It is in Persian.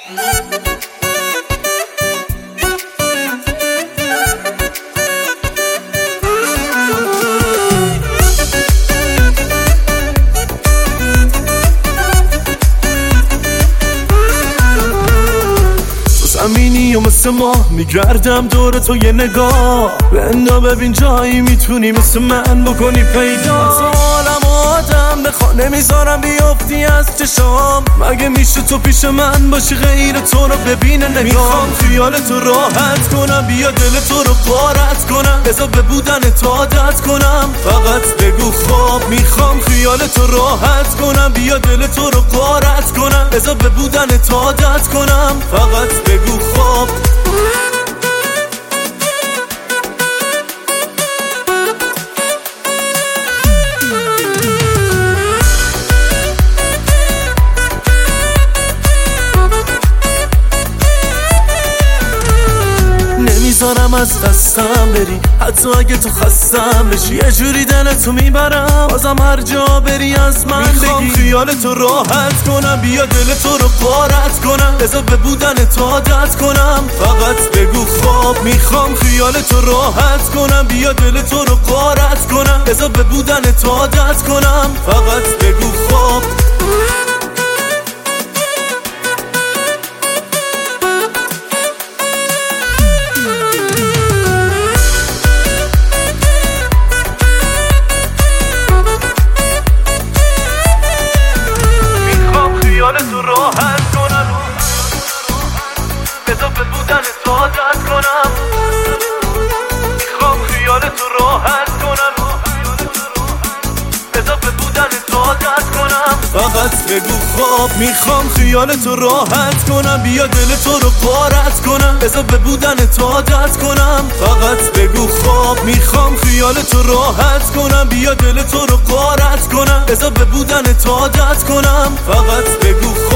زمینی و مثل ماه میگردم دور تو یه نگاه بندا ببین جایی میتونی مثل من بکنی پیدا تو عالم آدم بخواه نمیذارم بیافتی از چشام مگه میشه تو پیش من باشی غیر تو رو ببینه نگاه میخوام خیال تو راحت کنم بیا دل تو رو غارت کنم بذار به بودن تو عادت کنم فقط بگو خواب میخوام خیال تو راحت کنم بیا دل تو رو غارت کنم بذار به بودن تو عادت کنم فقط بگو خواب نمیذارم از دستم بری حتی اگه تو خستم بشی یه جوری دلتو میبرم بازم هر جا بری از من بگی میخوام خیال تو راحت کنم بیا دل تو رو غارت کنم بذار به بودن تو عادت کنم فقط بگو خواب میخوام خیال تو راحت کنم بیا دل تو رو غارت کنم بذار به بودن تو عادت کنم فقط بگو خواب خیال تو راحت کنم بذار به بودن تو عادت کنم میخوام خیال تو راحت کنم بذار به بودن تو عادت کنم فقط بگو خواب میخوام خیال تو راحت کنم بیا دل تو رو غارت کنم بذار به بودن تو عادت کنم فقط بگو خواب میخوام خیال تو راحت کنم بیا دل تو رو غارت کنم بذار به بودن تو عادت کنم فقط بگو خواب